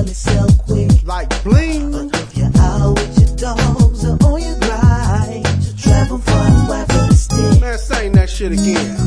money sell quick. Like bling. But if you're out with your dogs or on your grind, to travel far and wide for the stick. Man, sing that shit again.